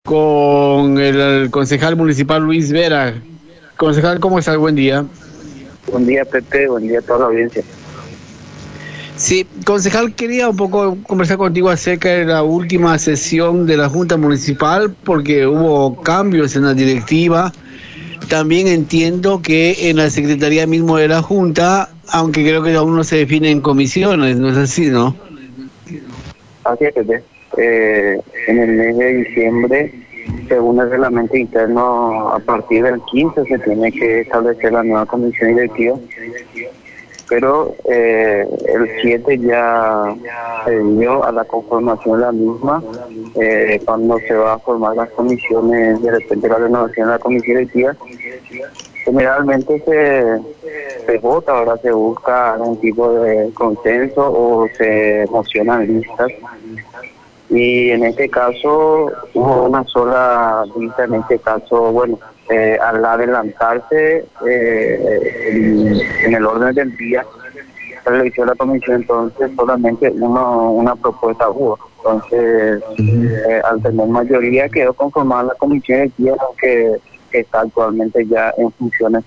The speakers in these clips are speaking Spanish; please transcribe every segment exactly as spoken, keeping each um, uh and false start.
con el, el concejal municipal Luis Vera. Concejal, ¿cómo está? Buen día. Buen día, Pepe, buen día a toda la audiencia. Sí, concejal, quería un poco conversar contigo acerca de la última sesión de la Junta Municipal, porque hubo cambios en la directiva. También entiendo que en la Secretaría mismo de la Junta, aunque creo que aún no se define en comisiones, ¿no es así, no? Así es, Pepe. Eh, en el mes de diciembre, según el reglamento interno, a partir del quince se tiene que establecer la nueva comisión directiva, pero eh, el siete ya se dio a la conformación de la misma. Eh, cuando se va a formar las comisiones, de repente la renovación de la comisión directiva, generalmente se, se vota, ahora se busca algún tipo de consenso o se mocionan listas. Y en este caso hubo una sola lista, en este caso, bueno, eh, al adelantarse eh, en, en el orden del día, se realizó la comisión, entonces solamente uno, una propuesta hubo. Entonces, eh, al tener mayoría quedó conformada la comisión de tierra que está actualmente ya en funciones.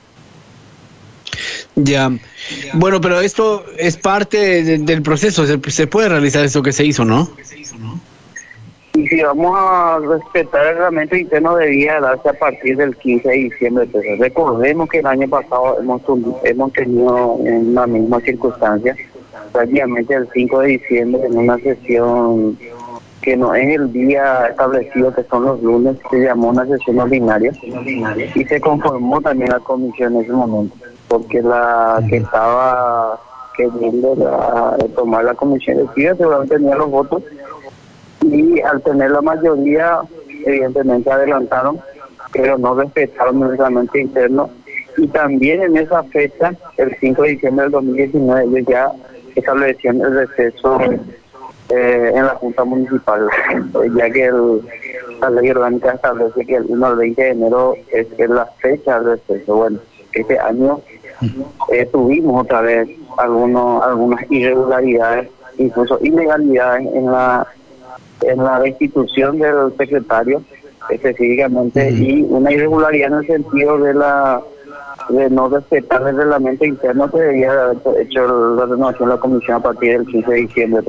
Ya, bueno, pero esto es parte de, del proceso, se, se puede realizar eso que se hizo, ¿no? Y si vamos a respetar el reglamento interno, debía darse a partir del quince de diciembre. Entonces, recordemos que el año pasado hemos, hemos tenido una misma circunstancia, prácticamente el cinco de diciembre, en una sesión que no es el día establecido, que son los lunes, se llamó una sesión ordinaria y se conformó también la comisión en ese momento, porque la que estaba queriendo la, tomar la comisión directiva seguramente tenía los votos, y al tener la mayoría evidentemente adelantaron, pero no respetaron el reglamento interno. Y también en esa fecha, el cinco de diciembre del dos mil diecinueve, ellos ya establecieron el receso eh, en la Junta Municipal, ya que el, la ley orgánica establece que el uno al veinte de enero es, es la fecha del receso. Bueno, este año eh, tuvimos otra vez algunos algunas irregularidades, incluso ilegalidades en la en la destitución del secretario específicamente, uh-huh. y una irregularidad en el sentido de la de no respetar el reglamento interno que debía haber hecho la renovación de la comisión a partir del quince de diciembre.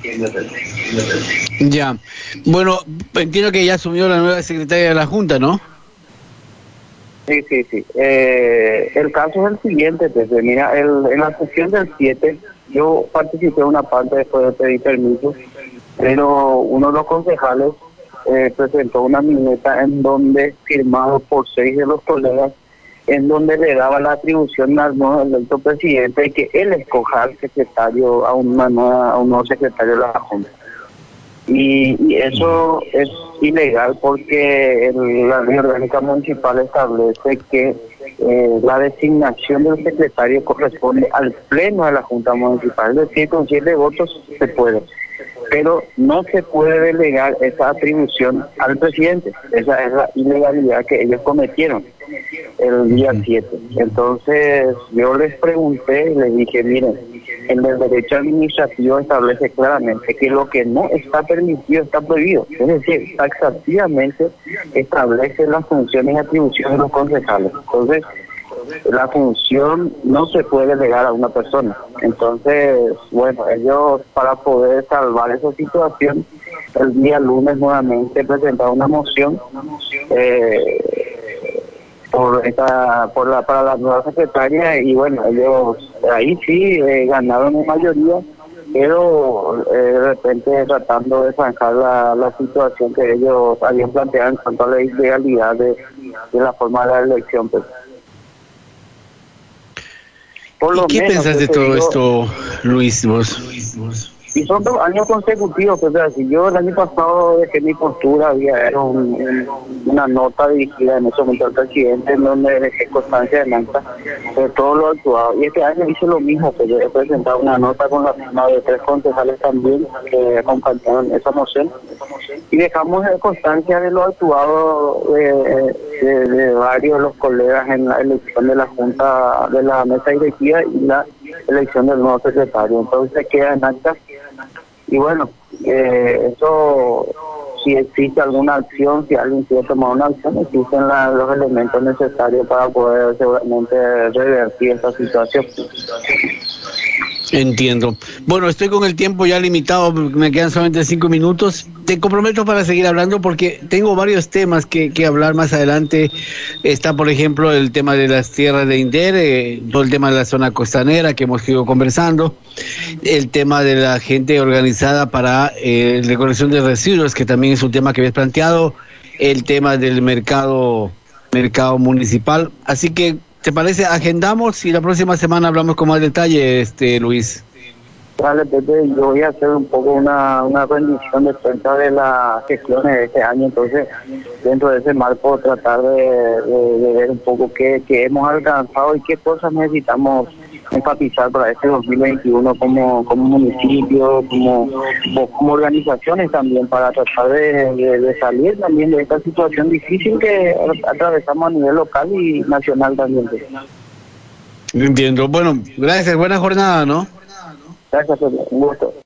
Ya, bueno, entiendo que ya asumió la nueva secretaria de la Junta, ¿no? Sí, sí, sí. Eh, el caso es el siguiente, pues, mira, el, en la sesión del siete yo participé en una parte después de pedir permiso, pero uno de los concejales eh, presentó una minuta en donde, firmado por seis de los colegas, en donde le daba la atribución al nuevo electo presidente de que él escoja al secretario, a una nueva, a un nuevo secretario de la Junta. Y, y eso es ilegal porque el, la ley orgánica municipal establece que eh, la designación del secretario corresponde al pleno de la Junta Municipal, es decir, con siete votos se puede, pero no se puede delegar esa atribución al presidente. Esa es la ilegalidad que ellos cometieron el día siete. Entonces yo les pregunté y les dije, miren, en el derecho administrativo establece claramente que lo que no está permitido está prohibido. Es decir, taxativamente establece las funciones y atribuciones de los concejales. Entonces, la función no se puede delegar a una persona. Entonces, bueno, ellos, para poder salvar esa situación, el día lunes nuevamente presentaron una moción eh, por esta por la para la nueva secretaria, y bueno, ellos ahí sí eh, ganaron en mayoría, pero eh, de repente tratando de zanjar la, la situación que ellos habían planteado en cuanto a la ilegalidad de, de la forma de la elección, pues. Por lo ¿Y qué menos, piensas de todo digo, esto, Luis, vos? Y son dos años consecutivos, pues, así yo el año pasado dejé mi postura, había era un, un, una nota dirigida en ese momento al presidente, en donde dejé constancia de acta de todo lo actuado. Y este año hice lo mismo, pues yo he presentado una nota con la firma de tres concejales también que acompañaron esa moción, y dejamos constancia de lo actuado de, de, de varios de los colegas en la elección de la Junta, de la mesa directiva y la elección del nuevo secretario. Entonces queda en acta. Y bueno, eh, eso si existe alguna acción, si alguien quiere tomar una acción, existen la, los elementos necesarios para poder seguramente revertir esta situación. Entiendo. Bueno, estoy con el tiempo ya limitado, me quedan solamente cinco minutos. Te comprometo para seguir hablando porque tengo varios temas que, que hablar más adelante. Está, por ejemplo, el tema de las tierras de Inder, eh, todo el tema de la zona costanera que hemos ido conversando, el tema de la gente organizada para eh, la recolección de residuos, que también es un tema que habías planteado, el tema del mercado, mercado municipal. Así que, ¿te parece? Agendamos y la próxima semana hablamos con más detalle, este Luis. Vale, Pepe, yo voy a hacer un poco una, una rendición de cuenta de las gestiones de este año, entonces dentro de ese marco tratar de, de, de ver un poco qué, qué hemos alcanzado y qué cosas necesitamos enfatizar para este dos mil veintiuno como, como municipio, como, como organizaciones también, para tratar de, de, de salir también de esta situación difícil que atravesamos a nivel local y nacional también. Entiendo. Bueno, gracias, buena jornada, ¿no? Gracias, un gusto.